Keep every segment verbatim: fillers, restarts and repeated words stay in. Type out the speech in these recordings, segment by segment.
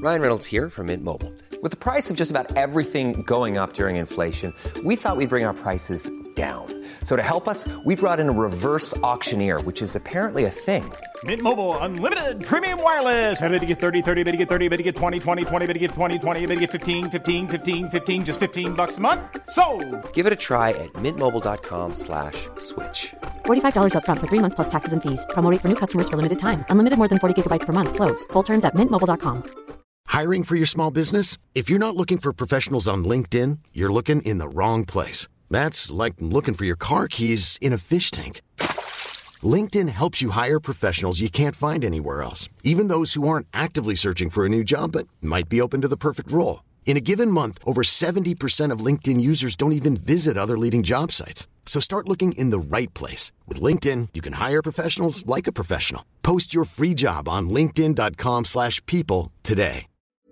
Ryan Reynolds here from Mint Mobile. With the price of just about everything going up during inflation, we thought we'd bring our prices down. So to help us, we brought in a reverse auctioneer, which is apparently a thing. Mint Mobile Unlimited Premium Wireless. How to get thirty, thirty, how to get thirty, how to get twenty, twenty, twenty, how to get twenty, twenty, how to get fifteen, fifteen, fifteen, fifteen, just fifteen bucks a month? Sold! Give it a try at mintmobile.com slash switch. forty-five dollars up front for three months plus taxes and fees. Promo rate for new customers for limited time. Unlimited more than forty gigabytes per month. Slows full terms at mint mobile dot com. Hiring for your small business? If you're not looking for professionals on LinkedIn, you're looking in the wrong place. That's like looking for your car keys in a fish tank. LinkedIn helps you hire professionals you can't find anywhere else, even those who aren't actively searching for a new job but might be open to the perfect role. In a given month, over seventy percent of LinkedIn users don't even visit other leading job sites. So start looking in the right place. With LinkedIn, you can hire professionals like a professional. Post your free job on linkedin.com slash people today.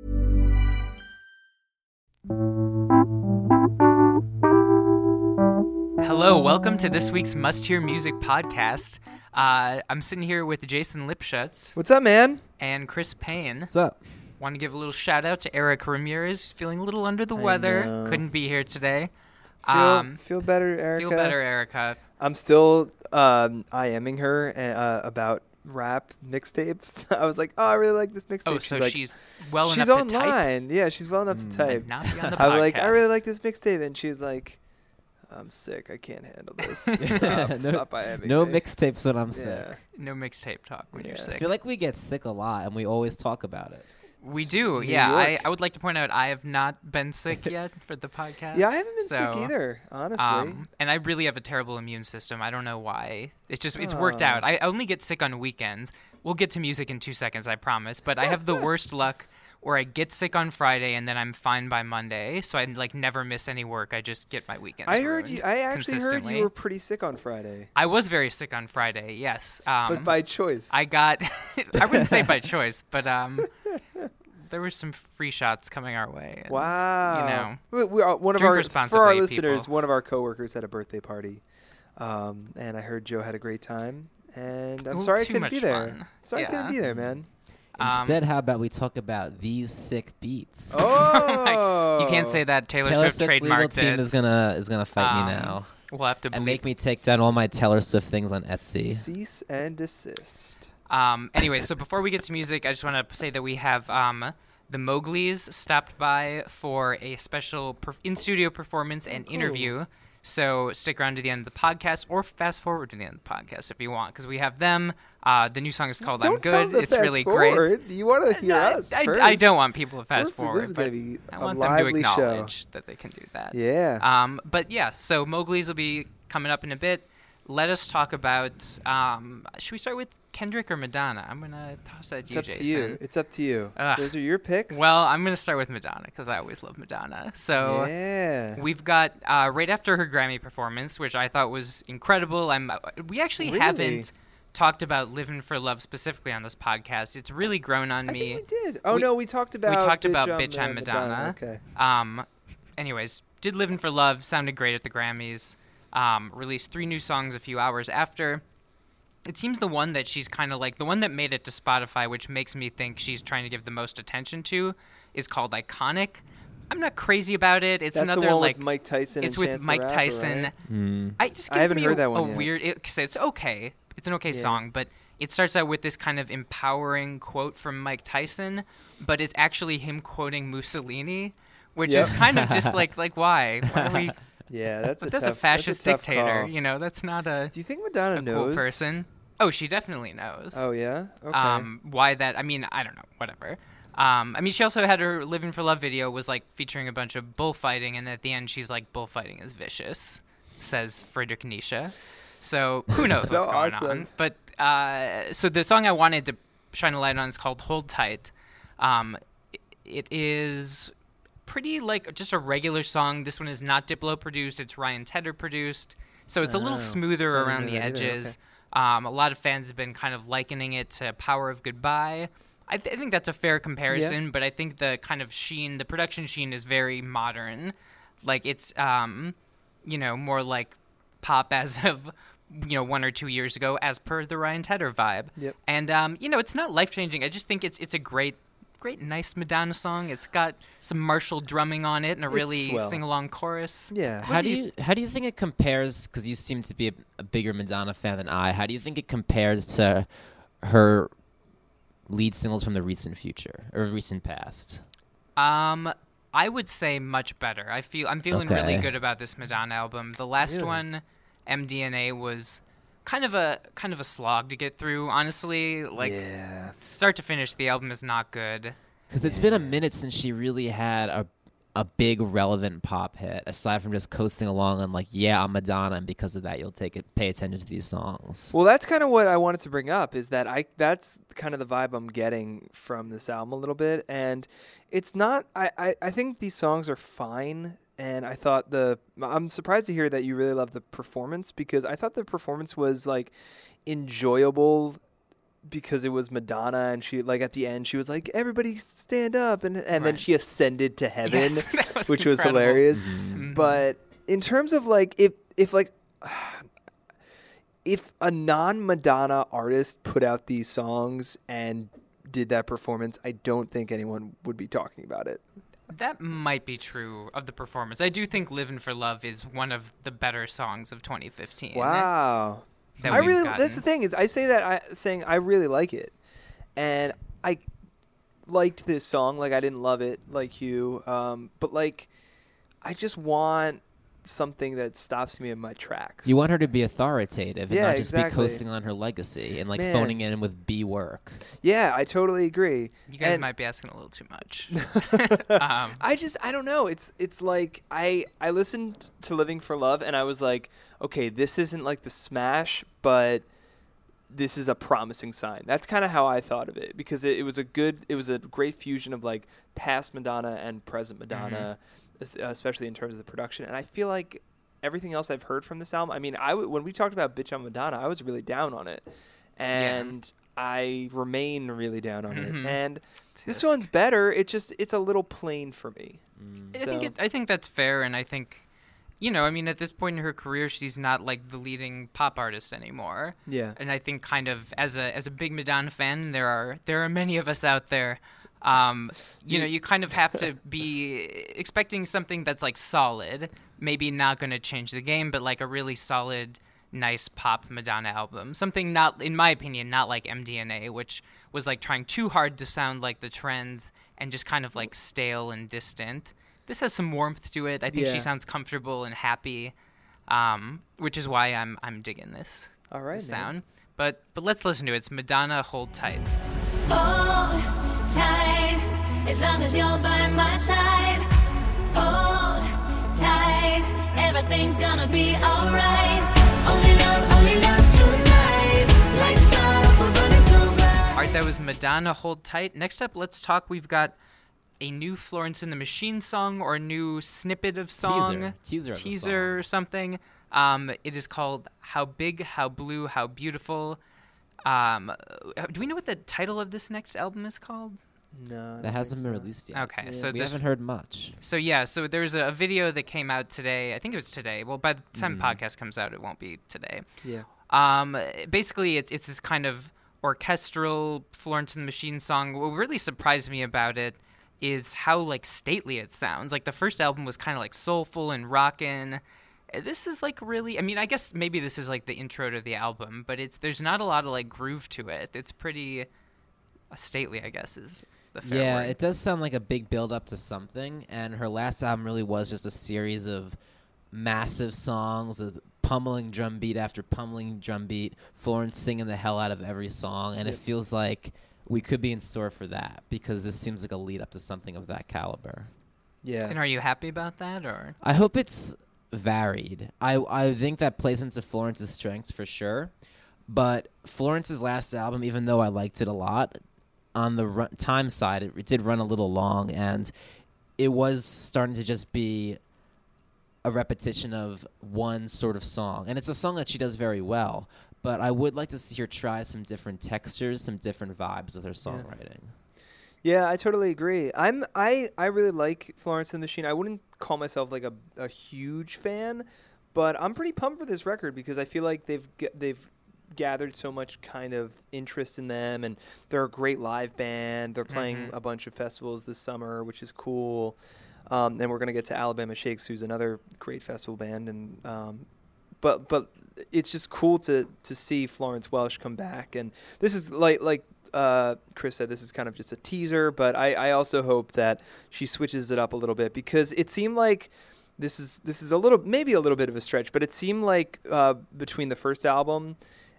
Hello, welcome to this week's Must Hear Music podcast. Uh, I'm sitting here with Jason Lipschutz. What's up, man? And Chris Payne. What's up? Want to give a little shout out to Erica Ramirez, feeling a little under the I weather. know. Couldn't be here today. Feel, Um, feel better, Erica. feel better, Erica. I'm still um, IMing her uh, about rap mixtapes. I was like, oh, I really like this mixtape. Oh, she's so like, she's well she's enough to type online. Yeah, she's well enough to type. and not be on the I was like, I really podcast. like this mixtape, and she's like, I'm sick. I can't handle this. Stop, no stop IMing no me. mixtapes when I'm Yeah. sick. No mixtape talk when you're Yeah. I sick. feel like we get sick a lot, and we always talk about it. We do, New yeah. I, York. I would like to point out I have not been sick yet for the podcast. Yeah, I haven't been so, sick either, honestly. Um, and I really have a terrible immune system. I don't know why. It's just it's worked Oh. out. I only get sick on weekends. We'll get to music in two seconds, I promise. But I have the worst luck where I get sick on Friday and then I'm fine by Monday. So I like never miss any work. I just get my weekends. I heard ruined you. I actually heard consistently. you were pretty sick on Friday, I was very sick on Friday. Yes. Um, but by choice. I got. I wouldn't say by choice, but um, there were some free shots coming our way. and, Wow. You know. we, we are, one of Drink our for our responsibly, listeners, people. one of our coworkers had a birthday party, um, and I heard Joe had a great time. And I'm Ooh, sorry I too couldn't much be there. fun. Sorry I Yeah. couldn't be there, man. Um, Instead, how about we talk about these sick beats? Oh, You can't say that. Taylor, Taylor Swift Swift's legal trademarked team it. is gonna is gonna fight Um, me now We'll have to and bleep. make me take down all my Taylor Swift things on Etsy. Cease and desist. Um, anyway, so before we get to music, I just want to say that we have um, the Mowglis stopped by for a special per- in-studio performance and cool. interview. So stick around to the end of the podcast, or fast forward to the end of the podcast if you want, because we have them. Uh, the new song is called Don't "I'm tell them Good." to It's fast really forward. great. You want to hear I, us I, first. I don't want people to fast We're- forward, This is but gonna be I a want them to lively show. acknowledge that they can do that. Yeah. Um, but yeah, so Mowgli's will be coming up in a bit. Let us talk about. Um, should we start with Kendrick or Madonna? I'm gonna toss that to it's you, up Jason. to you. It's up to you. Ugh. Those are your picks. Well, I'm gonna start with Madonna because I always love Madonna. So yeah. we've got uh, right after her Grammy performance, which I thought was incredible. I'm. We actually Really? haven't talked about "Living for Love" specifically on this podcast. It's really grown on I me. think we did. Oh We- no, we talked about. we talked Bitch, about I'm "Bitch, I'm Madonna." Okay. Um, anyways, did "Living for Love" sounded great at the Grammys. Um, released three new songs a few hours after. It seems the one that she's kind of like the one that made it to Spotify, which makes me think she's trying to give the most attention to, is called "Iconic." I'm not crazy about it. It's That's another the one like with Mike Tyson. it's and with Chance the Mike Rapper, Tyson. right? Mm. I just I gives haven't me heard a, that one a yet. weird. It, 'cause it's okay. It's an okay Yeah. song, but it starts out with this kind of empowering quote from Mike Tyson, but it's actually him quoting Mussolini, which Yep. is kind of just like like why? Why are we? Yeah, that's But a that's tough, a fascist that's a tough dictator. call. You know, that's not a, Do you think Madonna a knows? cool person. Oh, she definitely knows. Oh yeah. Okay. Um, why that? I mean, I don't know. Whatever. Um, I mean, she also had her "Living for Love" video was like featuring a bunch of bullfighting, and at the end she's like, "Bullfighting is vicious," says Friedrich Nietzsche. So who knows So what's going awesome. on? But uh, so the song I wanted to shine a light on is called "Hold Tight." Um, it, it is pretty like just a regular song. This one is not Diplo produced; it's Ryan Tedder produced. So it's a little Oh, smoother I didn't around know the that either. edges. Um, a lot of fans have been kind of likening it to "Power of Goodbye." I, th- I think that's a fair comparison, but I think the kind of sheen, the production sheen, is very modern. Like it's, um, you know, more like pop as of, you know, one or two years ago, as per the Ryan Tedder vibe. Yep. And um, you know, it's not life changing. I just think it's it's a great great, nice Madonna song. It's got some Marshall drumming on it and a It's really swell. sing-along chorus. Yeah. How do you how do you think it compares? Because you seem to be a, a bigger Madonna fan than I. How do you think it compares to her lead singles from the recent future or recent past? Um, I would say much better. I feel I'm feeling really Okay. good about this Madonna album. The last Really? one, M D N A, was kind of a kind of a slog to get through. Honestly, like yeah. start to finish, the album is not good. Because it's been a minute since she really had a a big relevant pop hit, aside from just coasting along on like, yeah, I'm Madonna, and because of that, you'll take it, pay attention to these songs. Well, that's kind of what I wanted to bring up, is that I that's kind of the vibe I'm getting from this album a little bit. And it's not, I, I, I think these songs are fine. And I thought the, I'm surprised to hear that you really love the performance, because I thought the performance was like enjoyable because it was Madonna, and she, like, at the end she was like, everybody stand up, and and then Right. she ascended to heaven, Yes, that was which was incredible. hilarious. Mhm. But in terms of like, if if like if a non-Madonna artist put out these songs and did that performance, I don't think anyone would be talking about it. That might be true of the performance. I do think "Livin' for Love" is one of the better songs of twenty fifteen. Wow. that I we've really gotten. that's the thing, is I say that I saying I really like it. And I liked this song, like I didn't love it like you, um but like I just want something that stops me in my tracks. You want her to be authoritative and Yeah, not just exactly. be coasting on her legacy and like Man. phoning in with B work. Yeah, I totally agree. You guys And- might be asking a little too much. um, I just I don't know. It's it's like I I listened to Living for Love and I was like, okay, this isn't like the smash, but this is a promising sign. That's kind of how I thought of it, because it, it was a good it was a great fusion of like past Madonna and present Madonna, es- especially in terms of the production. And I feel like everything else I've heard from this album, I mean, I w- when we talked about Bitch I'm Madonna, I was really down on it. And I remain really down on Mhm. it. And this Tisk. one's better. It just it's a little plain for me. I think So- it, I think that's fair, and I think, you know, I mean, at this point in her career, she's not like the leading pop artist anymore. Yeah. And I think, kind of, as a as a big Madonna fan, there are there are many of us out there. Um, you know, you kind of have to be expecting something that's like solid, maybe not going to change the game, but like a really solid, nice pop Madonna album. Something not, in my opinion, not like M D N A, which was like trying too hard to sound like the trends and just kind of like stale and distant. This has some warmth to it. I think Yeah. she sounds comfortable and happy, um, which is why I'm I'm digging this, All right, this man. sound. But but let's listen to it. It's Madonna, Hold Tight. Hold tight, as long as you're by my side. Hold tight, everything's gonna be alright. Only love, only love tonight. Like stars, we're burning so bright. All right, that was Madonna, Hold Tight. Next up, let's talk. We've got a new Florence and the Machine song, or a new snippet of song. Teaser of the Teaser or something. Um, it is called How Big, How Blue, How Beautiful. Um, do we know what the title of this next album is called? No, I don't That hasn't think been so. released yet. Okay, so we this haven't heard much. So yeah, so there's a, a video that came out today. I think it was today. Well, by the time Mm-hmm. podcast comes out, it won't be today. Yeah. Um, basically, it's it's this kind of orchestral Florence and the Machine song. What really surprised me about it is how like stately it sounds. Like the first album was kind of like soulful and rockin'. This is like really. I mean, I guess maybe this is like the intro to the album, but it's there's not a lot of like groove to it. It's pretty uh, stately, I guess is the fair Yeah, word. it does sound like a big build up to something, and her last album really was just a series of massive songs with pummeling drum beat after pummeling drum beat, Florence singing the hell out of every song, and it feels like we could be in store for that, because this seems like a lead up to something of that caliber. Yeah. And are you happy about that, or? I hope it's varied. I I think that plays into Florence's strengths for sure, but Florence's last album, even though I liked it a lot, on the run, time side, it, it did run a little long, and it was starting to just be a repetition of one sort of song. And it's a song that she does very well, but I would like to see her try some different textures, some different vibes with her songwriting. Yeah, I totally agree. I'm I, I really like Florence and the Machine. I wouldn't call myself like a, a huge fan, but I'm pretty pumped for this record because I feel like they've g- they've gathered so much kind of interest in them, and they're a great live band. They're playing Mhm. a bunch of festivals this summer, which is cool. Um, then we're gonna get to Alabama Shakes, who's another great festival band, and um, but but it's just cool to to see Florence Welch come back. And this is like like uh, Chris said, this is kind of just a teaser, but I, I also hope that she switches it up a little bit, because it seemed like this is this is a little maybe a little bit of a stretch, but it seemed like uh, between the first album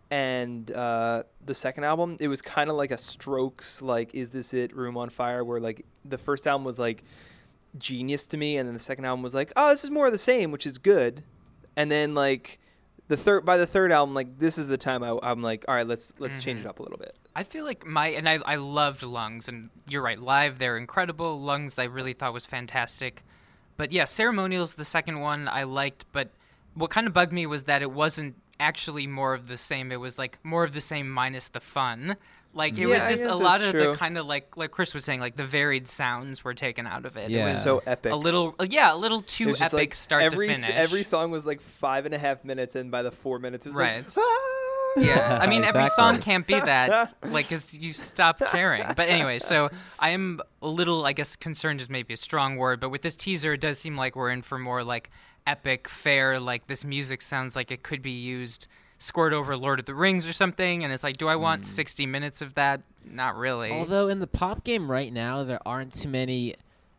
and uh, the second album, it was kind of like a Strokes, like Is This It, Room on Fire, where like the first album was like genius to me, and then the second album was like, oh, this is more of the same, which is good. And then like the third by the third album, like this is the time I, I'm like, all right, let's let's Mhm. change it up a little bit. I feel like my and I I loved Lungs, and you're right, live they're incredible. Lungs I really thought was fantastic, but yeah, Ceremonial's the second one I liked. But what kind of bugged me was that it wasn't actually more of the same. It was like more of the same minus the fun. Like it Yeah, was I just guess a lot that's of true. the kind of like like Chris was saying, like the varied sounds were taken out of it. Yeah. It was So epic. a little yeah, a little too It was epic just, like, start every, to s- finish. Every song was like five and a half minutes, and by the four minutes, it was Right. like, ah! Yeah, I mean, every Exactly. song can't be that, like, because you stop caring. But anyway, so I am a little, I guess, concerned is maybe a strong word, but with this teaser, it does seem like we're in for more, like, epic, fair, like, this music sounds like it could be used, scored over Lord of the Rings or something, and it's like, do I want sixty minutes of that? Not really. Although in the pop game right now, there aren't too many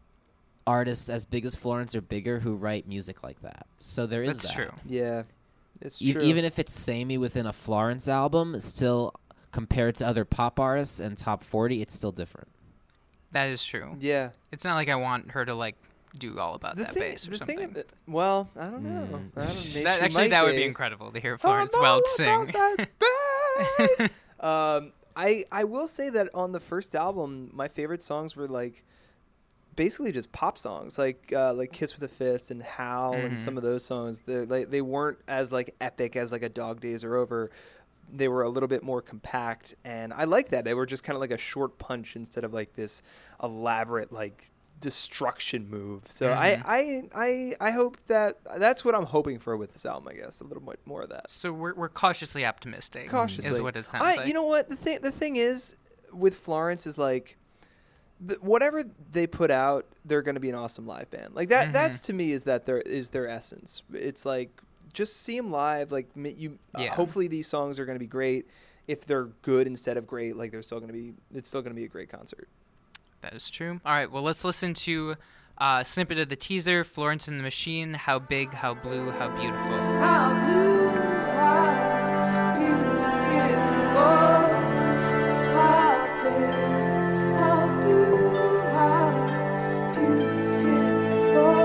artists as big as Florence or bigger who write music like that. So there is That's that. true. Yeah, it's E- true. Even if it's samey within a Florence album, it's still compared to other pop artists and top forty, it's still different. That is true. yeah. It's not like I want her to, like, do all about The that thing, bass or the something. thing, of- well, I don't know. I don't know. Maybe That, she actually, might that would be be. incredible to hear Florence I'm Welch all sing. about that bass. um, I I will say that on the first album, my favorite songs were like basically just pop songs, like uh, like Kiss with a Fist and Howl, and some of those songs. They like they weren't as like epic as like A Dog Days Are Over. They were a little bit more compact, and I like that. They were just kind of like a short punch instead of like this elaborate like destruction move. So I, I I I hope that that's what I'm hoping for with this album. I guess a little bit more of that. So we're, we're cautiously optimistic. Cautiously, Is what it sounds I, like. You know what the thing the thing is with Florence is like. The, whatever they put out, they're going to be an awesome live band. Like that. Mhm. That's to me is that there is their essence. It's like just see them live. Like m- you. Uh, Yeah. hopefully these songs are going to be great. If they're good instead of great, like they're still going to be. It's still going to be a great concert. That is true. All right, well, let's listen to uh, a snippet of the teaser, Florence and the Machine, How Big, How Blue, How Beautiful. How blue, how beautiful, how big, how blue, how beautiful,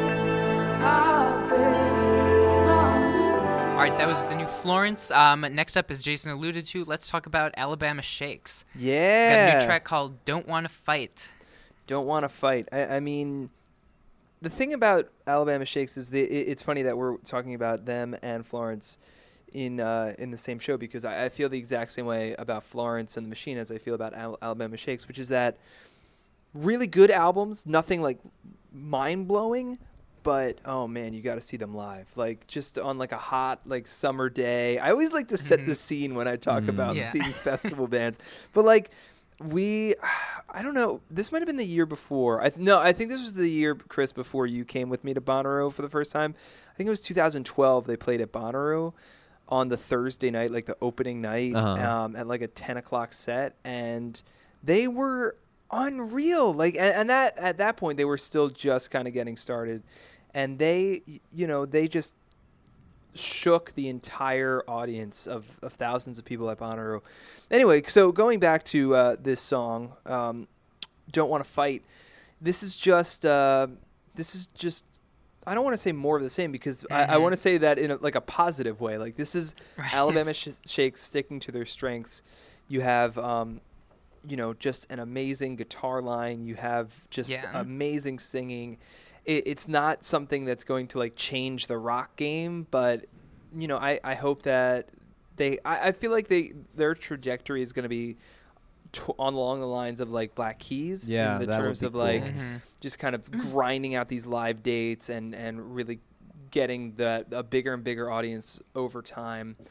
how big, how blue. All right, that was the new Florence. Um, next up, as Jason alluded to, let's talk about Alabama Shakes. We got Yeah. a new track called Don't Wanna Fight. Don't want to fight. I, I mean, the thing about Alabama Shakes is the, it, it's funny that we're talking about them and Florence in uh, in the same show, because I, I feel the exact same way about Florence and the Machine as I feel about Al- Alabama Shakes, which is that really good albums, nothing like mind blowing, but oh man, you got to see them live. Like just on like a hot like summer day. I always like to set the scene when I talk about Yeah. seeing festival bands, but like. We, I don't know. This might have been the year before. I th- no, I think this was the year, Chris, before you came with me to Bonnaroo for the first time. I think it was two thousand twelve. They played at Bonnaroo on the Thursday night, like the opening night, Uh-huh. um, at like a ten o'clock set, and they were unreal. Like, and, and that at that point they were still just kind of getting started, and they, y- you know, they just shook the entire audience of, of thousands of people at Bonnaroo. Anyway, so going back to uh, this song, um, "Don't Want to Fight," this is just uh, this is just I don't want to say more of the same, because I, I want to say that in a, like a positive way. Like this is Right. Alabama sh- Shakes sticking to their strengths. You have um, you know, just an amazing guitar line. You have just Yeah. amazing singing. It, it's not something that's going to like change the rock game, but you know, I, I hope that they. I, I feel like they their trajectory is going to be to, on along the lines of like Black Keys. Yeah, in the that would terms be of like cool. just kind of grinding out these live dates and and really getting the a bigger and bigger audience over time.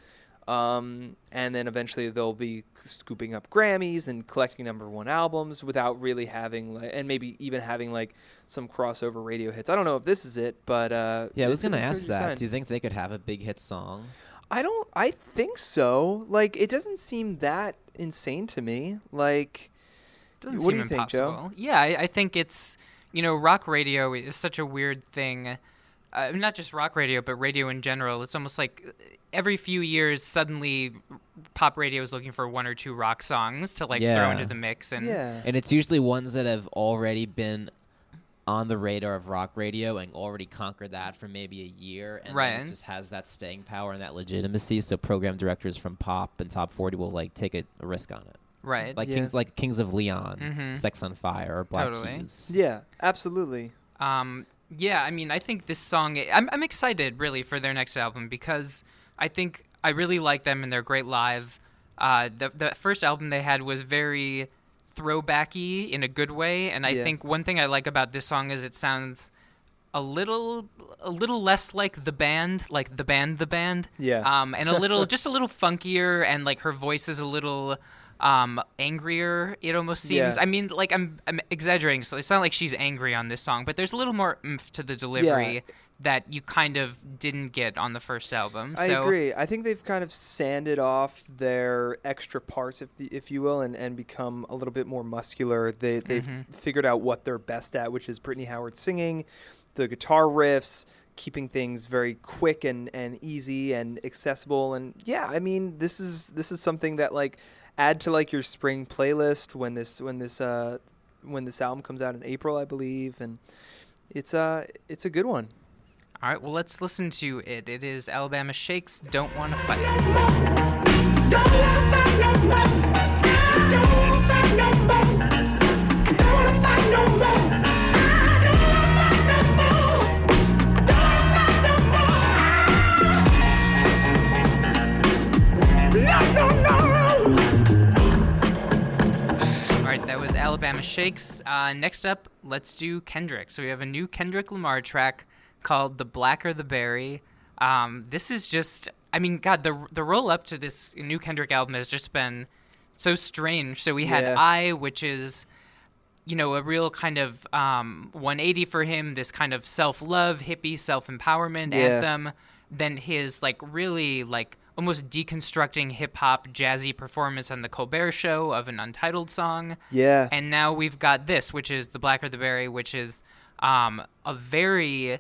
Um, and then eventually they'll be scooping up Grammys and collecting number one albums without really having, like, and maybe even having like some crossover radio hits. I don't know if this is it, but uh, Yeah, I was it's an going to ask encouraging that. sign. Do you think they could have a big hit song? I don't. I think so. Like, it doesn't seem that insane to me. Like, Doesn't what seem do you think, impossible. Joe? Yeah, I, I think it's, you know, rock radio is such a weird thing. Uh, not just rock radio, but radio in general. It's almost like every few years, suddenly pop radio is looking for one or two rock songs to like throw Yeah. into the mix. And Yeah. And it's usually ones that have already been on the radar of rock radio and already conquered that for maybe a year. And then Right. it just has that staying power and that legitimacy. So program directors from pop and top forty will like take a, a risk on it. right. Like Yeah. Kings like Kings of Leon, Mhm. Sex on Fire, or Black Totally. Keys. Yeah, absolutely. Um, yeah, I mean, I think this song. I'm I'm excited really for their next album because I think I really like them and they're great live. Uh, the the first album they had was very throwbacky in a good way, and I Yeah. think one thing I like about this song is it sounds a little a little less like the band, like the band, the band. Yeah. Um, and a little just a little funkier, and like her voice is a little um angrier. It almost seems. Yeah. I mean, like I'm I'm exaggerating, so it's not like she's angry on this song, but there's a little more oomph to the delivery Yeah. that you kind of didn't get on the first album. I So, agree. I think they've kind of sanded off their extra parts, if the, if you will, and, and become a little bit more muscular. They they've Mm-hmm. figured out what they're best at, which is Brittany Howard singing, the guitar riffs, keeping things very quick and, and easy and accessible. And yeah, I mean, this is this is something that like add to like your spring playlist when this when this uh when this album comes out in April, I believe, and it's uh it's a good one. all right, well, let's listen to it. It is Alabama Shakes, Don't Wanna Fight. All right, that was Alabama Shakes. Uh, next up, let's do Kendrick. So we have a new Kendrick Lamar track called "The Blacker the Berry." Um, this is just, I mean, God, the the roll up to this new Kendrick album has just been so strange. So we had Yeah. "I," which is, you know, a real kind of um, one eighty for him. This kind of self love, hippie, self empowerment Yeah. anthem. Then his like really like almost deconstructing hip hop jazzy performance on the Colbert Show of an Untitled song. Yeah. And now we've got this, which is The Blacker the Berry, which is um, a very,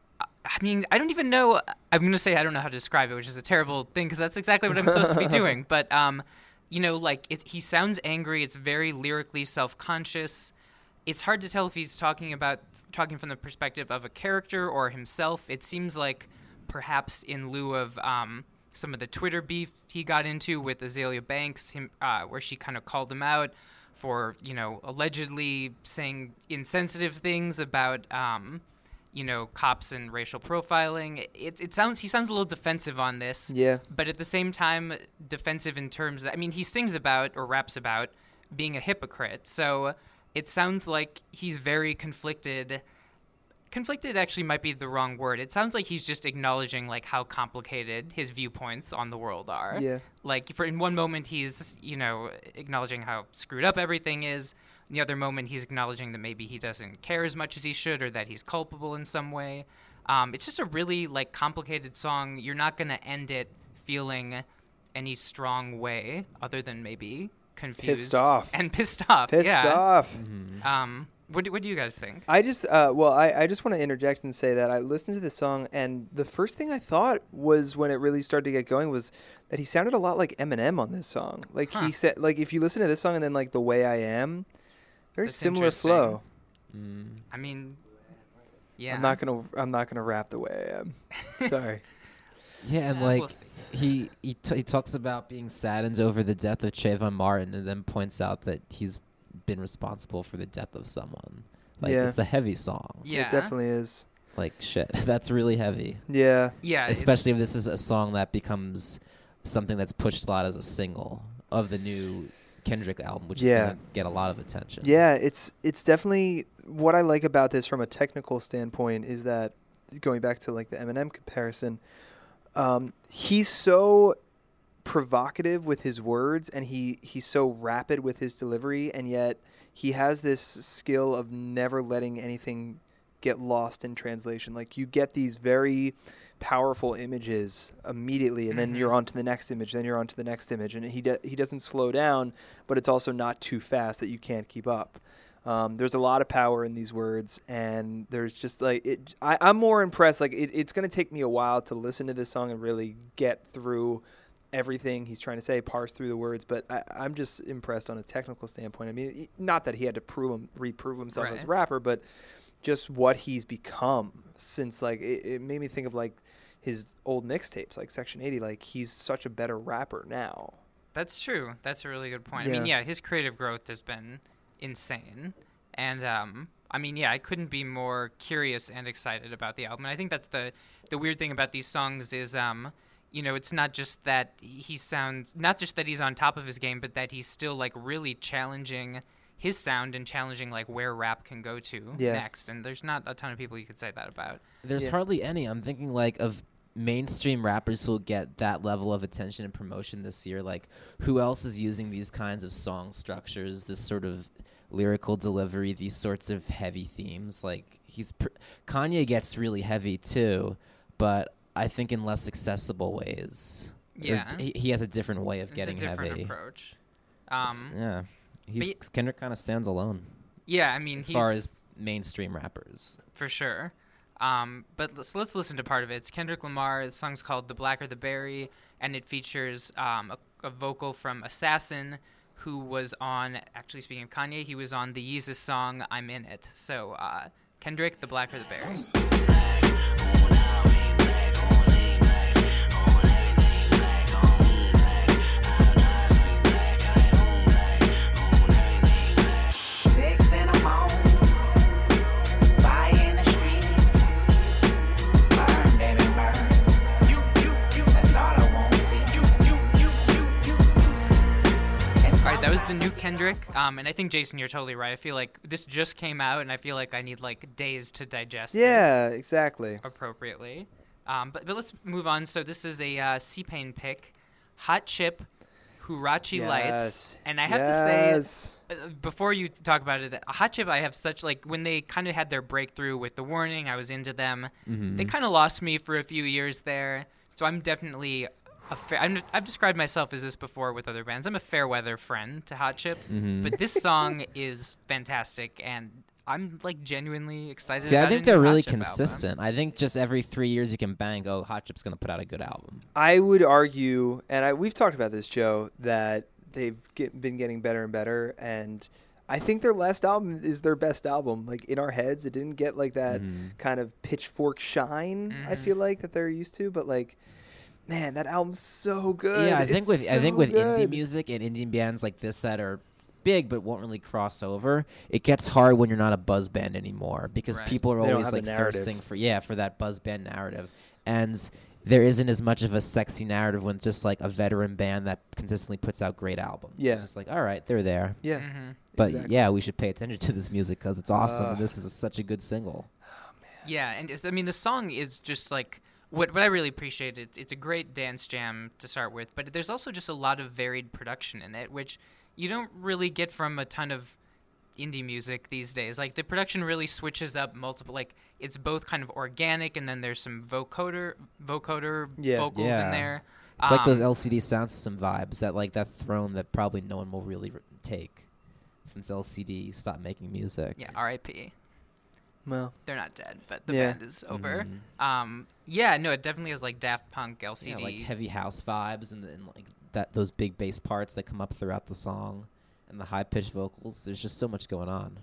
I mean, I don't even know, I'm going to say I don't know how to describe it, which is a terrible thing because that's exactly what I'm supposed to be doing. But, um, you know, like, it, he sounds angry. It's very lyrically self-conscious. It's hard to tell if he's talking about, talking from the perspective of a character or himself. It seems like perhaps in lieu of um, some of the Twitter beef he got into with Azalea Banks, him, uh, where she kind of called him out for, you know, allegedly saying insensitive things about, um, you know, cops and racial profiling. It, it sounds he sounds a little defensive on this. Yeah. But at the same time, defensive in terms that, I mean, he sings about or raps about being a hypocrite. So it sounds like he's very conflicted. Conflicted actually might be the wrong word. It sounds like he's just acknowledging like how complicated his viewpoints on the world are. Yeah. Like for in one moment he's, you know, acknowledging how screwed up everything is. In the other moment he's acknowledging that maybe he doesn't care as much as he should or that he's culpable in some way. Um, it's just a really like complicated song. You're not going to end it feeling any strong way other than maybe confused Pissed off. and pissed off. Pissed yeah. off. Um, what do, what do you guys think? I just, uh, well, I, I just want to interject and say that I listened to this song, and the first thing I thought was when it really started to get going was that he sounded a lot like Eminem on this song. Like Huh. he said, like if you listen to this song and then like The Way I Am, very That's similar interesting. flow. I mean, yeah. I'm not gonna, I'm not gonna rap The Way I Am. Sorry. Yeah, and Yeah, like we'll see. he he, t- he talks about being saddened over the death of Trayvon Martin, and then points out that he's been responsible for the death of someone. Like Yeah. it's a heavy song. Yeah. It definitely is. Like shit, that's really heavy. Yeah. Yeah. Especially if it's- this is a song that becomes something that's pushed a lot as a single of the new Kendrick album, which Yeah. is gonna get a lot of attention. Yeah, it's it's definitely what I like about this from a technical standpoint is that going back to like the Eminem comparison, um, he's so provocative with his words, and he he's so rapid with his delivery, and yet he has this skill of never letting anything get lost in translation. Like, you get these very powerful images immediately, and Mm-hmm. then you're on to the next image, then you're on to the next image, and he do, he doesn't slow down, but it's also not too fast that you can't keep up. Um, there's a lot of power in these words, and there's just like it. I, I'm more impressed. Like it, it's going to take me a while to listen to this song and really get through everything he's trying to say, parse through the words. But I, I'm just impressed on a technical standpoint. I mean, he- not that he had to prove him, reprove himself as a Right. rapper, but just what he's become since. Like it, it made me think of like his old mixtapes, like Section eighty. Like he's such a better rapper now. That's true. That's a really good point. I mean, Yeah. yeah, his creative growth has been insane. And um I mean, yeah, I couldn't be more curious and excited about the album. And I think that's the the weird thing about these songs is um you know, it's not just that he sounds not just that he's on top of his game, but that he's still like really challenging his sound and challenging like where rap can go to Yeah. next. And there's not a ton of people you could say that about. There's Yeah. hardly any. I'm thinking like of mainstream rappers who'll get that level of attention and promotion this year. Like, who else is using these kinds of song structures, this sort of lyrical delivery, these sorts of heavy themes? Like, he's pr- Kanye gets really heavy too, but I think in less accessible ways. Or Yeah. t- he has a different way of It's getting a different heavy. approach. It's- Um yeah, he's y- Kendrick kind of stands alone yeah, I mean as he's far as mainstream rappers. for sure. Um, but let's, let's listen to part of it. It's Kendrick Lamar. The song's called "The Blacker the Berry," and it features um, a, a vocal from Assassin, who was on. Actually, speaking of Kanye, he was on the Yeezus song "I'm in It." So, uh, Kendrick, "The Blacker the Berry." Six in the morning, fire in the street. Burn, baby, burn. You, you, you. That's all I want to see. You, you, you, you, you. All right, that was the new Kendrick. Um, and I think Jason, you're totally right. I feel like this just came out, and I feel like I need like days to digest this. Yeah, exactly. Appropriately. Um, but, but let's move on. So this is a uh, C-Pain pick, Hot Chip, Huarachi Lights. Yes. And I have Yes. to say, uh, before you talk about it, Hot Chip, I have such, like, when they kind of had their breakthrough with The Warning, I was into them. They kind of lost me for a few years there. So I'm definitely a fair, I'm, I've described myself as this before with other bands. I'm a fair weather friend to Hot Chip. But this song is fantastic, and I'm, like, genuinely excited See, about I think a they're new Hot really Chip album. consistent. I think just every three years you can bang, oh, Hot Chip's going to put out a good album. I would argue, and I, we've talked about this, Joe, that they've get, been getting better and better, and I think their last album is their best album. Like, in our heads, it didn't get like that kind of pitchfork shine, I feel like, that they're used to, but like, man, that album's so good. Yeah, I think It's with I think so with indie good. music and indie bands like this that are big but won't really cross over, it gets hard when you're not a buzz band anymore because Right. people are They don't always have a like narrative. thirsting for yeah for that buzz band narrative, and there isn't as much of a sexy narrative when just like a veteran band that consistently puts out great albums. Yeah. It's just like, all right, they're there. Yeah. Mm-hmm. But exactly. yeah, we should pay attention to this music because it's awesome. Uh, and this is such a good single. Yeah, and it's, I mean the song is just like what what I really appreciate. It's it's a great dance jam to start with, but there's also just a lot of varied production in it, which you don't really get from a ton of indie music these days. Like the production really switches up multiple. Like it's both kind of organic, and then there's some vocoder vocoder Yeah. vocals Yeah. in there. It's like those Um, L C D sound system vibes, that like that throne that probably no one will really r- take since L C D stopped making music. Yeah, R I P Well, They're not dead, but the Yeah. band is over. Mhm. Um, yeah, no, it definitely has like Daft Punk L C Yeah, D. like heavy house vibes and, and like that those big bass parts that come up throughout the song and the high pitched vocals. There's just so much going on.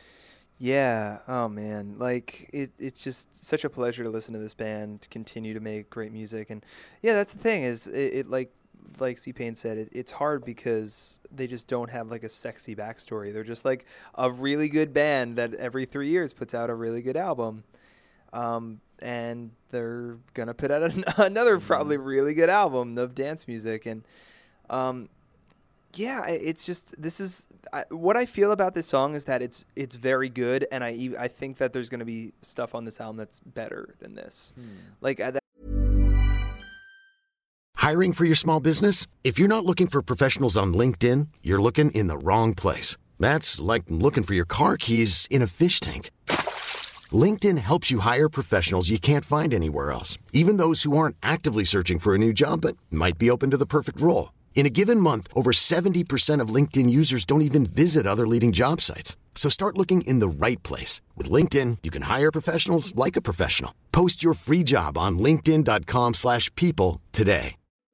yeah. Oh man, like it. It's just such a pleasure to listen to this band to continue to make great music, and yeah, that's the thing is it, it like like C-Pain said, it, it's hard because they just don't have like a sexy backstory. They're just like a really good band that every three years puts out a really good album, um, and they're gonna put out an, another probably really good album of dance music, and um, yeah, I- it's just this is I, what I feel about this song is that it's it's very good, and I ev- I think that there's gonna be stuff on this album that's better than this. Like I, Hiring for your small business? If you're not looking for professionals on LinkedIn, you're looking in the wrong place. That's like looking for your car keys in a fish tank. LinkedIn helps you hire professionals you can't find anywhere else, even those who aren't actively searching for a new job but might be open to the perfect role. In a given month, over seventy percent of LinkedIn users don't even visit other leading job sites. So start looking in the right place. With LinkedIn, you can hire professionals like a professional. Post your free job on linkedin.com slash people today.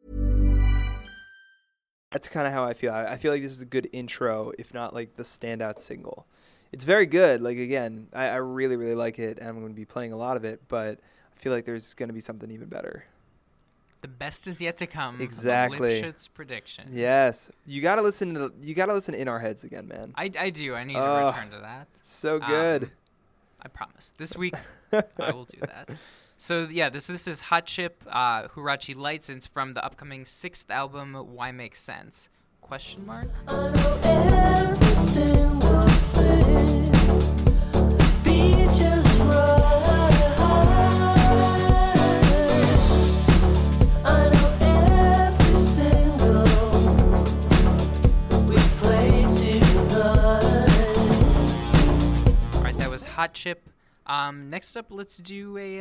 That's kind of how I feel. I, I feel like this is a good intro, if not like the standout single. It's very good. Like, again, I, I really, really like it, and I'm going to be playing a lot of it, but I feel like there's going to be something even better. The best is yet to come. Exactly. Lipschitz prediction. Yes. You got to listen to you got to listen In Our Heads again, man. I, I do. I need Oh, to return to that. So good. Um, I promise. This week, I will do that. So, yeah, this this is Hot Chip, uh, Huarache Lights, and it's from the upcoming sixth album, Why Make Sense? Question mark? I know every single thing. Be just right. I know every single we play tonight. All right, that was Hot Chip. Um, next up, let's do a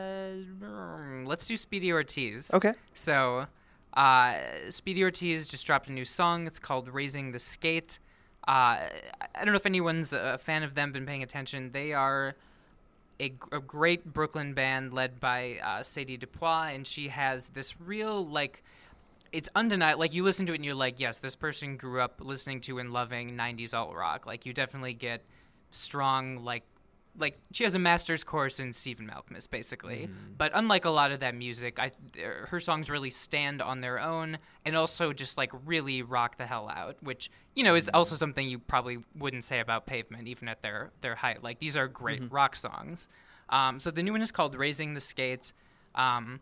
uh, let's do Speedy Ortiz. Okay. So, uh, Speedy Ortiz just dropped a new song. It's called "Raising the Skate." Uh, I don't know if anyone's a fan of them, been paying attention. They are a, a great Brooklyn band led by uh, Sadie Dupois, and she has this real like. It's undeniable. Like, you listen to it and you're like, yes, this person grew up listening to and loving nineties alt rock. Like, you definitely get strong like. Like, she has a master's course in Stephen Malkmus, basically. Mm. But unlike a lot of that music, I, her songs really stand on their own and also just, like, really rock the hell out, which, you know, is also something you probably wouldn't say about Pavement, even at their, their height. Like, these are great mm-hmm. rock songs. Um, so the new one is called Raising the Skate. Um,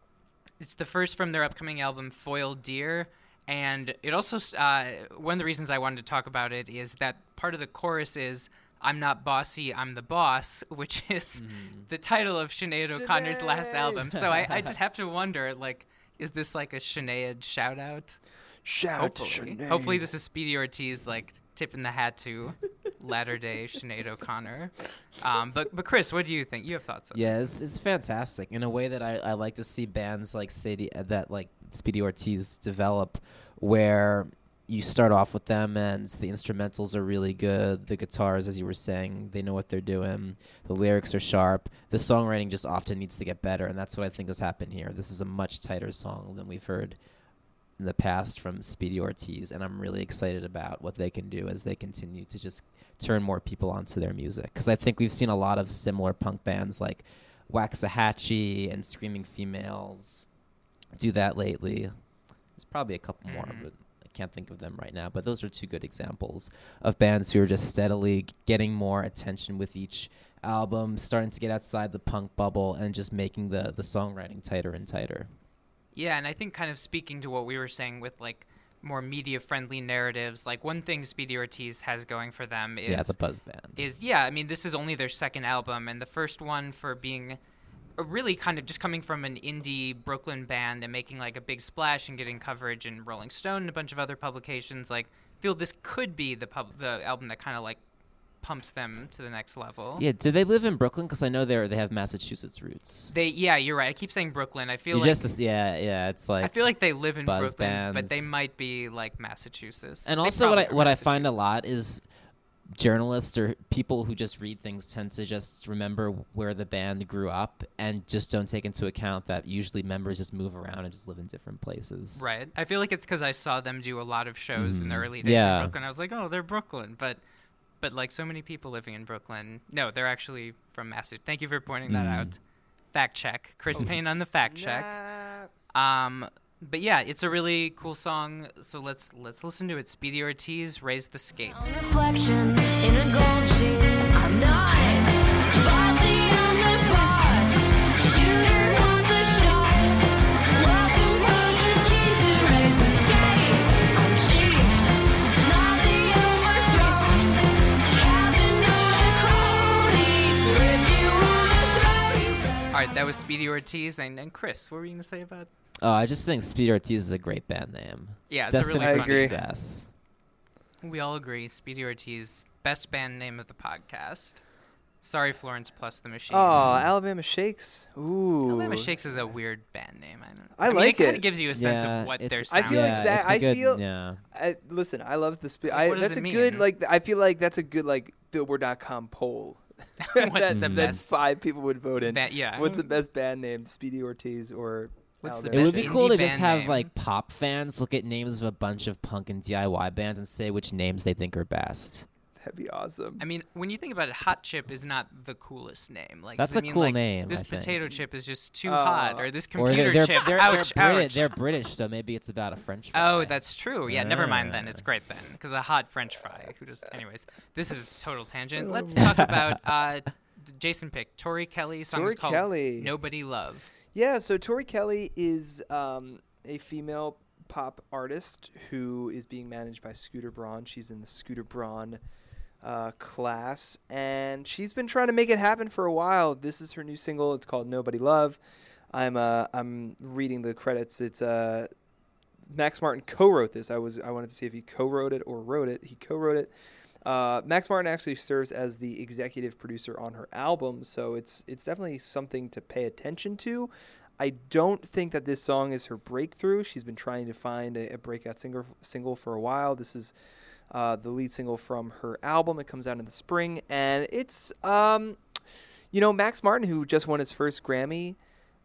it's the first from their upcoming album, Foiled Deer. And it also, uh, one of the reasons I wanted to talk about it is that part of the chorus is, I'm not bossy, I'm the boss, which is mm. the title of Sinead O'Connor's last album. So I, I just have to wonder, like, is this like a Sinead shout-out? Shout out to Hopefully. Sinead. Hopefully this is Speedy Ortiz, like, tipping the hat to latter-day Sinead O'Connor. Um, but, but Chris, what do you think? You have thoughts on yeah, this. it's, it's fantastic. In a way that I, I like to see bands like Sadie, uh, that like Speedy Ortiz develop, where you start off with them and the instrumentals are really good. The guitars, as you were saying, they know what they're doing. The lyrics are sharp. The songwriting just often needs to get better, and that's what I think has happened here. This is a much tighter song than we've heard in the past from Speedy Ortiz, and I'm really excited about what they can do as they continue to just turn more people onto their music. Because I think we've seen a lot of similar punk bands like Waxahachie and Screaming Females do that lately. There's probably a couple mm-hmm. more, but can't think of them right now, but those are two good examples of bands who are just steadily getting more attention with each album, starting to get outside the punk bubble and just making the the songwriting tighter and tighter. Yeah, and I think kind of speaking to what we were saying with like more media-friendly narratives, like one thing Speedy Ortiz has going for them is yeah, the buzz band. Is yeah, I mean this is only their second album, and the first one for being really kind of just coming from an indie Brooklyn band and making like a big splash and getting coverage in Rolling Stone and a bunch of other publications, like feel this could be the pub the album that kind of like pumps them to the next level. Yeah, do they live in Brooklyn? Because I know they they have Massachusetts roots. They yeah, you're right. I keep saying Brooklyn. I feel you like just yeah yeah it's like I feel like they live in buzz Brooklyn, bands. but they might be like Massachusetts. And They also what I probably are what I find a Massachusetts. lot is journalists or people who just read things tend to just remember where the band grew up and just don't take into account that usually members just move around and just live in different places. Right. I feel like it's because I saw them do a lot of shows in the Mm, early days yeah. in Brooklyn. I was like, oh, they're Brooklyn. But but like so many people living in Brooklyn, no, they're actually from Massachusetts. Thank you for pointing that Mm. out. Fact check. Chris Oh, Payne on the fact check. Snap. Um, but yeah, it's a really cool song. So let's let's listen to it. Speedy Ortiz, Raise the Skate. Reflection in a gold sheet. I'm not bossy, I'm the boss. Shooter on the shot. Welcome, perfect key to raise the skate. I'm chief, not the overthrown. Captain of the cronies. So if you wanna throw, you better. All right, that was Speedy Ortiz. And, and Chris, what were you going to say about Oh, I just think Speedy Ortiz is a great band name. Yeah, it's a Destined really for fun agree. success. We all agree. Speedy Ortiz, best band name of the podcast. Sorry, Florence plus the Machine. Oh, Alabama Shakes. Ooh. Alabama Shakes is a weird band name. I don't. I mean, like it. Kind it. of gives you a sense Yeah, of what it's- they're I sounding. feel yeah, exact- it's a I good- feel- Yeah. I, listen, I love the. Spe- Like, I, what does that's it a good mean? like. I feel like that's a good like Billboard dot com poll. What's that, the that best five people would vote in. ba- yeah. What's the best band name? Speedy Ortiz or What's the It Alabama would best be Shakes? cool to indie just band have name? like pop fans look at names of a bunch of punk and D I Y bands and say which names they think are best. That'd be awesome. I mean, when you think about it, Hot Chip is not the coolest name. Like, That's does it a mean, cool like, name, This I think. potato chip is just too Uh, hot, or this Or computer they're, they're, chip. they're, ouch, they're, British, ouch. they're British, so maybe it's about a French fry. Oh, that's true. Yeah, never mind then. Ah. It's great then, because a hot French fry. Who just, anyways, this is total tangent. Let's talk about uh, d- Jason picked Tori Kelly. Song is Tori called Kelly. Nobody Love. Yeah, so Tori Kelly is um, a female pop artist who is being managed by Scooter Braun. She's in the Scooter Braun uh, class, and she's been trying to make it happen for a while. This is her new single. It's called Nobody Love. I'm uh, I'm reading the credits. It's uh, Max Martin co-wrote this. I was I wanted to see if he co-wrote it or wrote it. He co-wrote it. Uh, Max Martin actually serves as the executive producer on her album, so it's it's definitely something to pay attention to. I don't think that this song is her breakthrough. She's been trying to find a, a breakout single single for a while. This is uh, the lead single from her album. It comes out in the spring, and it's um, you know, Max Martin, who just won his first Grammy,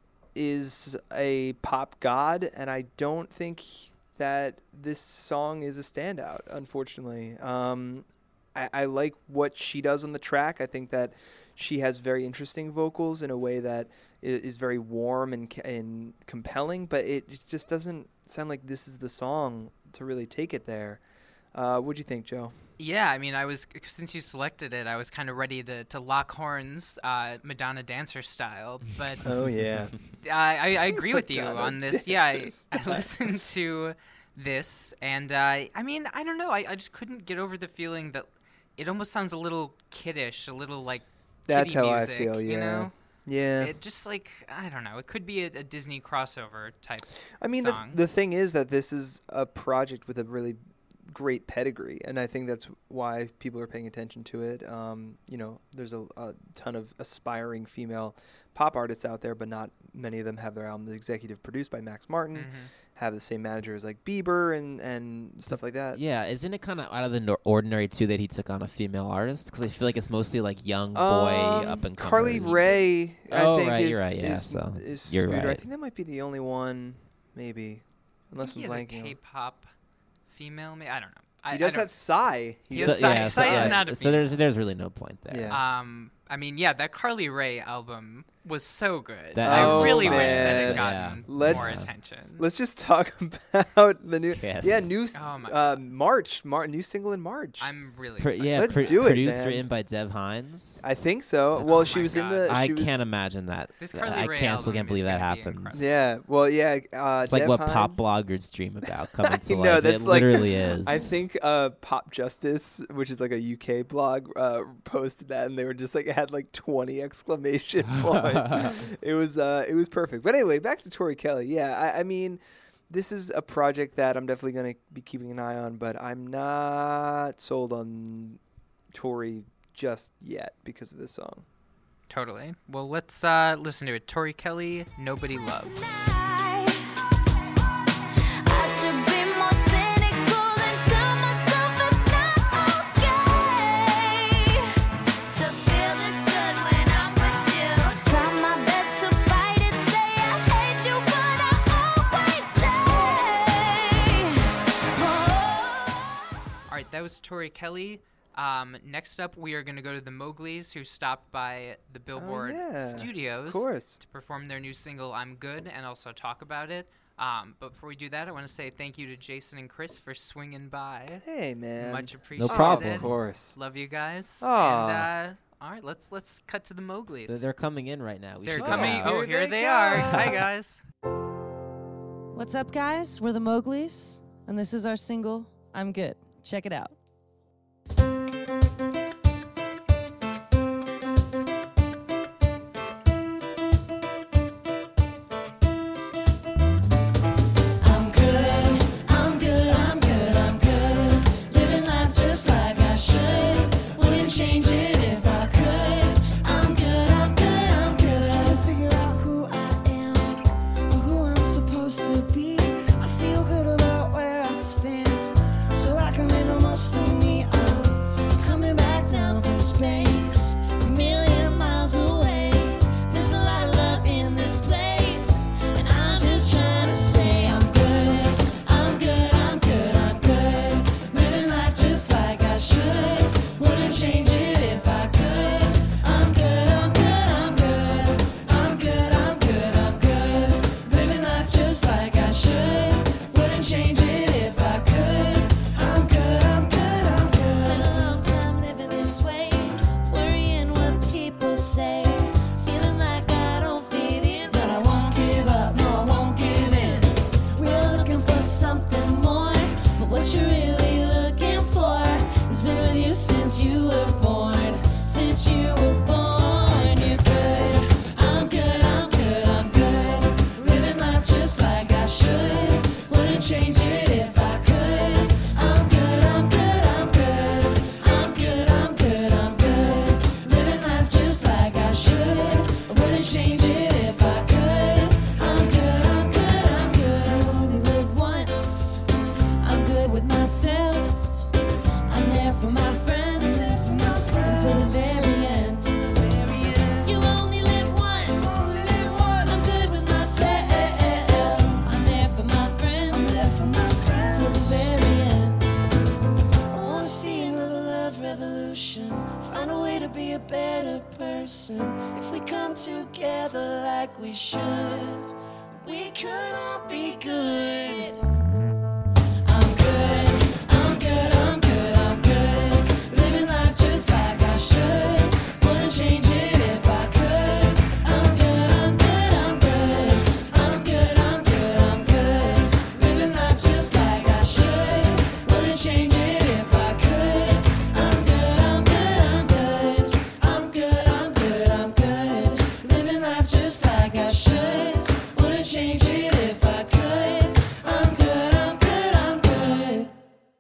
is a pop god, and I don't think that this song is a standout, unfortunately. Um, I, I like what she does on the track. I think that she has very interesting vocals in a way that i- is very warm and ca- and compelling, but it it just doesn't sound like this is the song to really take it there. Uh, what'd you think, Joe? Yeah, I mean, I was since you selected it, I was kind of ready to, to lock horns, uh, Madonna dancer style. But yeah. I, I agree with you Madonna on this. Yeah, I, dancer I style. listened to this, and uh, I mean, I don't know. I, I just couldn't get over the feeling that it almost sounds a little kiddish, a little like That's kiddie how music, I feel, You yeah. know? Yeah. It just like I don't know. It could be a, a Disney crossover type. I mean, the, song. the thing is that this is a project with a really great pedigree, and I think that's why people are paying attention to it. Um, you know, there's a, a ton of aspiring female pop artists out there, but not many of them have their albums executive produced by Max Martin, Mhm. have the same manager as like Bieber and, and stuff like that. Yeah, isn't it kind of out of the nor- ordinary too that he took on a female artist? Because I feel like it's mostly like young boy Um, up and Carly Rae, I Oh, think right, is, you're right, yeah, is, so is you're Scooter. I right. think that might be the only one, maybe, I unless think I'm he has a blanking. on- K-pop female. Maybe I don't know. I, He I does don't- have Psy. He So, has Psy. yeah, so, Psy is yeah, not a so there's female. there's really no point there. Yeah. Um, I mean, yeah, that Carly Rae album was so good. That I album was really wish that fire, had gotten yeah. Let's- more attention. Let's just talk about the new, Kiss. yeah, new s- Oh my uh, March, Mar- new single in March. I'm really Pro- excited. yeah, Let's pro- do it, produced man. written by Dev Hines. I think so. well, That's- she Oh was my in God. the. I she was, can't imagine that. This Uh, Carly I Rae can't still album can't believe is that gonna be happened. incredible. Yeah. Well, yeah. Uh, It's like Dev what Hines- pop bloggers dream about coming to I life. know, it that's like- literally is. I think uh, Pop Justice, which is like a U K blog, uh, posted that, and they were just like it had like twenty exclamation points. It was uh, it was perfect. But anyway, back to Tori Kelly. Yeah, I, I mean, this is a project that I'm definitely going to be keeping an eye on, but I'm not sold on Tori just yet because of this song. Totally. Well, let's uh, listen to it. Tori Kelly, Nobody Love. I should be more cynical and tell myself it's not okay to feel this good when I'm with you. Try my best to fight it, say I hate you, but I always stay. Oh. All right, that was Tori Kelly. Um, next up, we are going to go to the Mowglis, who stopped by the Billboard Oh, yeah, Studios of course. to perform their new single, I'm Good, and also talk about it. Um, but before we do that, I want to say thank you to Jason and Chris for swinging by. Hey, man. Much appreciated. problem. Of course. Love you guys. Aw. And uh, all right, let's let's cut to the Mowglis. They're, they're coming in right now. We They're should coming. go. Oh, Here here they they are. go. Hi, guys. What's up, guys? We're the Mowglis, and this is our single, I'm Good. Check it out. person. If we come together like we should, we could all be good. I'm good, I'm good, I'm good, I'm good. Living life just like I should. Wouldn't change it if I could. I'm good, I'm good, I'm good. I'm good, I'm good, I'm good. Living life just like I should. Wouldn't change it if I could. I'm good, I'm good, I'm good. I'm good, I'm good, I'm good. Living life just like I should. Wouldn't change it if I could. I'm good, I'm good, I'm good.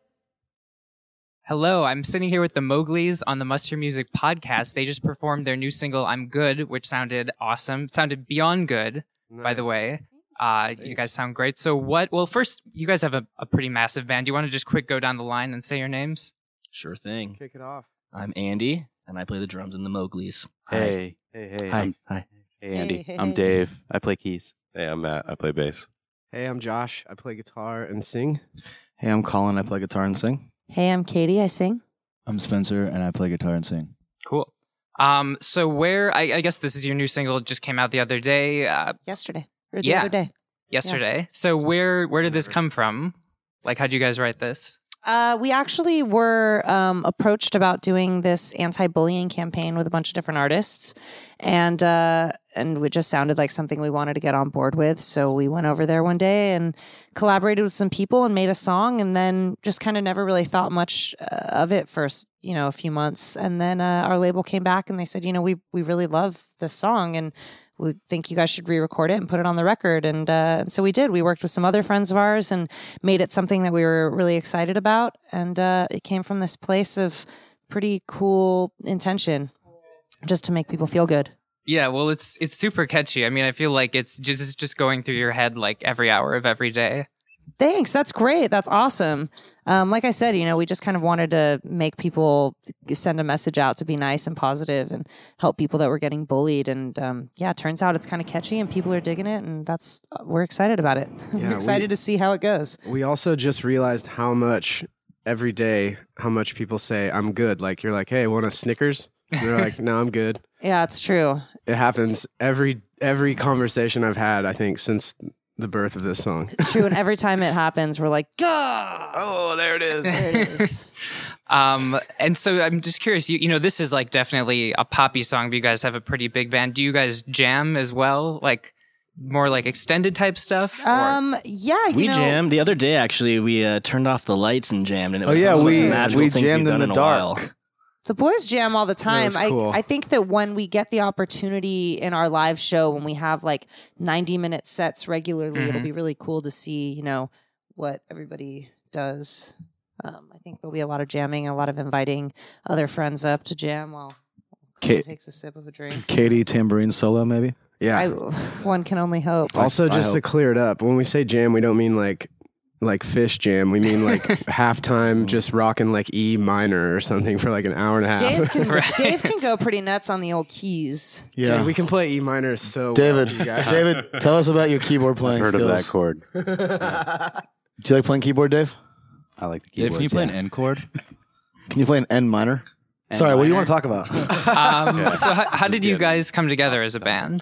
Hello, I'm sitting here with the Mowglis on the Must Hear Music podcast. They just performed their new single, I'm Good, which sounded awesome. It sounded beyond good, by the way. Uh, you guys sound great. So what, well, first, you guys have a, a pretty massive band. Do you want to just quick go down the line and say your names? Sure thing. Kick it off. I'm Andy, and I play the drums in the Mowglis. Hey. Hey, hey. Hi. I'm, Hi. hey, Andy. Hey, hey, I'm hey. Dave. I play keys. Hey, I'm Matt. I play bass. Hey, I'm Josh. I play guitar and sing. Hey, I'm Colin. I play guitar and sing. Hey, I'm Katie. I sing. I'm Spencer, and I play guitar and sing. Cool. Um, so where, I, I guess this is your new single, it just came out the other day. Uh, Yesterday. Or the Yeah. other day. yesterday. So where, where did this come from? Like, how'd you guys write this? Uh, we actually were um, approached about doing this anti-bullying campaign with a bunch of different artists, and uh, and it just sounded like something we wanted to get on board with. So we went over there one day and collaborated with some people and made a song, and then just kind of never really thought much uh, of it for you know a few months. And then uh, our label came back and they said, you know, we we really love this song and we think you guys should re-record it and put it on the record. And, uh, and so we did. We worked with some other friends of ours and made it something that we were really excited about. And uh, it came from this place of pretty cool intention just to make people feel good. Yeah, well, it's it's super catchy. I mean, I feel like it's just it's just going through your head like every hour of every day. Thanks. That's great. That's awesome. Um, like I said, you know, we just kind of wanted to make people send a message out to be nice and positive and help people that were getting bullied. And um, yeah, it turns out it's kind of catchy and people are digging it. And that's, we're excited about it. Yeah, we're excited we- to see how it goes. We also just realized how much every day, how much people say, I'm good. Like, you're like, hey, want a Snickers? And they're like, no, I'm good. Yeah, it's true. It happens every every conversation I've had, I think, since the birth of this song. It's true. And every time it happens, we're like, Gah! Oh, there it is. There it is. Um, and so I'm just curious, you, you know, this is like definitely a poppy song, but you guys have a pretty big band. Do you guys jam as well? Like more like extended type stuff? Or- Um, yeah, you we know, jammed the other day. Actually, we uh, turned off the lights and jammed, and it Oh, was yeah, one of the we- most magical we things we've jammed in done the in a dark. while. the boys jam all the time. was cool. I, I think that when we get the opportunity in our live show, when we have like ninety minute sets regularly, it'll Mhm. be really cool to see, you know, what everybody does. Um, I think there'll be a lot of jamming, a lot of inviting other friends up to jam while Kate- Kate takes a sip of a drink. Katie tambourine solo, maybe? Yeah. I, one can only hope. Also, I just to hope. clear it up, when we say jam, we don't mean like like fish jam. We mean like halftime, just rocking like E minor or something for like an hour and a half. Dave can, Right. Dave can go pretty nuts on the old keys. Dude, we can play E minor so David, well, you guys. David, tell us about your keyboard I've playing heard skills. of that chord. Do you like playing keyboard, Dave? I like the Dave, keyboards. can you play an N chord? Can you play an N minor? N Sorry, what do you minor? want to talk about? Um, Yeah, so how, how this is did you good. guys come together as a band?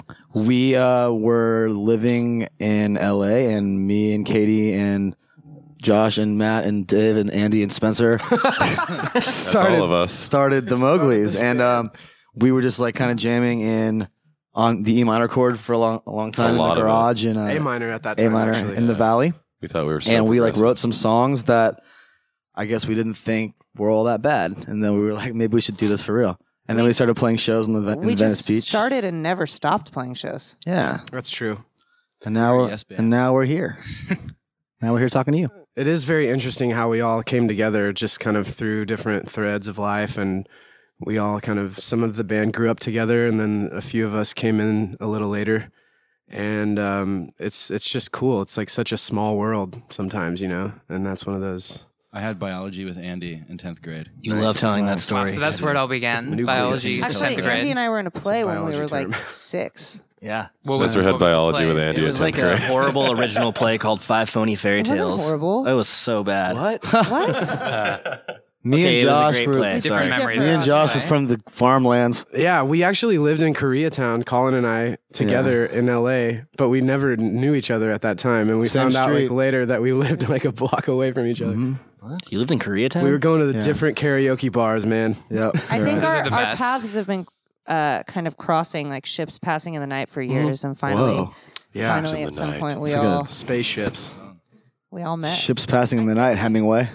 We uh, were living in L A, and me and Katie and Josh and Matt and Dave and Andy and Spencer started, all of us. started the Mowglis, and um, we were just like kind of jamming in on the E minor chord for a long, a long time A in lot the of it. garage and uh, A minor at that time. A minor actually. in the valley, We thought we were so and we like progressive. wrote some songs that I guess we didn't think were all that bad, and then we were like, maybe we should do this for real. And then we started playing shows in, the, in We Venice just Beach. started and never stopped playing shows. Yeah, That's true. and now we're Yes, band. and now we're here. Now we're here talking to you. It is very interesting how we all came together just kind of through different threads of life, and we all kind of, some of the band grew up together, and then a few of us came in a little later. And um, it's it's just cool. It's like such a small world sometimes, you know, and that's one of those. I had biology with Andy in tenth grade. You love telling that Wow, story. so that's where it all began. Nucleus. Biology, Actually, tenth grade. Andy and I were in a play a when we biology were term. like six. Yeah. What was- Spencer what had was the biology play? with It Andy in was like tenth a grade. horrible original play called Five Phony Fairy It wasn't Tales. horrible. It was so bad. What? What? Me Okay, and it was a Josh great were plan. Sorry. Different memories. me and passed Josh were away. from the farmlands. Yeah, we actually lived in Koreatown, Colin and I, together in L A, but we never knew each other at that time. And we Same found out like street. later that we lived like a block away from each other. What? You lived in Koreatown? We were going to the Yeah. different karaoke bars, man. Yep. I think Those our, are the our best. paths have been uh, kind of crossing, like ships passing in the night for years, and finally, Whoa. Yeah, finally in at the some night. point we It's like a all spaceships. we all met. Ships passing in the night, Hemingway.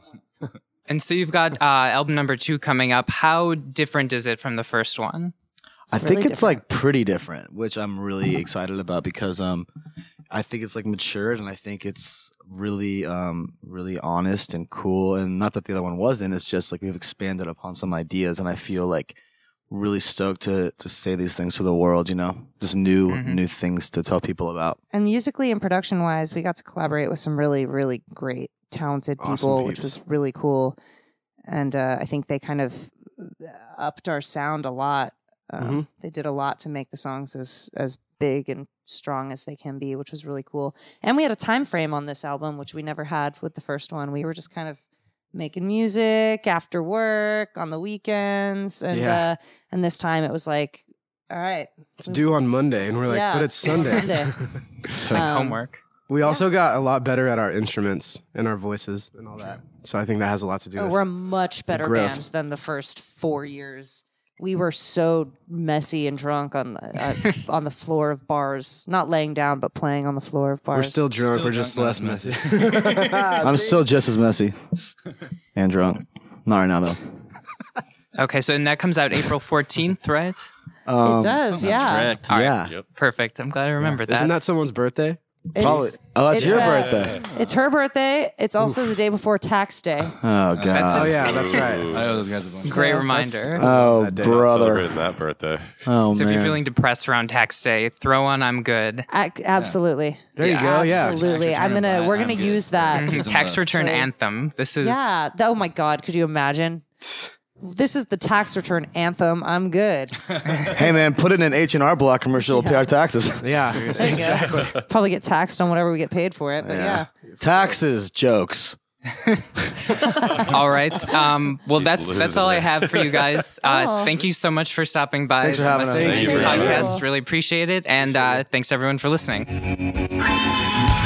And so you've got uh, album number two coming up. How different is it from the first one? I really think it's different. like pretty different, which I'm really excited about because um, I think it's like matured and I think it's really um really honest and cool. And not that the other one wasn't. It's just like we've expanded upon some ideas, and I feel like really stoked to to say these things to the world. You know, just new Mhm. new things to tell people about. And musically and production wise, we got to collaborate with some really, really great, talented people, Awesome which peeps. was really cool. And uh, I think they kind of upped our sound a lot. Um, Mhm. They did a lot to make the songs as as big and strong as they can be, which was really cool. And we had a time frame on this album, which we never had with the first one. We were just kind of making music after work on the weekends, and Yeah. uh, and this time it was like, all right, It's due on Monday, and we're like, Yeah, but it's it's due on Sunday. Monday. Like Um, homework. We also got a lot better at our instruments and our voices and all that. So I think that has a lot to do Oh, with we're a much better growth. band than the first four years. We were so messy and drunk on the uh, on the floor of bars, not laying down, but playing on the floor of bars. We're still drunk. Still we're drunk, just not less as messy. messy. I'm still just as messy and drunk. Not right now though. Okay, so and that comes out April fourteenth, right? Um, it does, That's yeah. correct. All right. Yeah. Yep. Perfect. I'm glad I remembered Isn't that. that someone's birthday? It's- Probably. Oh, that's it's, your uh, birthday. It's her birthday. It's also the day before tax day. Oh god. That's Oh yeah, that's right. I owe those guys a bunch. Great So- reminder. Oh That day. brother. Celebrating that birthday. Oh so man. if you're feeling depressed around tax day, throw on "I'm Good." Ac- absolutely. There you go. Yeah. Absolutely. Tax I'm return, gonna. but We're I'm gonna good. use that. Mhm. Some Tax love. return Actually- anthem. This is Yeah. th- Oh my God. Could you imagine? This is the tax return anthem. I'm good. Hey man, put it in an H and R Block commercial. Pay our taxes. Yeah. Exactly. Probably get taxed on whatever we get paid for it. But yeah. Taxes, jokes. all right. Um, well, He's that's that's all I losing it. have for you guys. Uh, Oh. Thank you so much for stopping by. Thanks for having us. Western Thank you Music for having Podcast. us. Really appreciate it, and uh, thanks everyone for listening.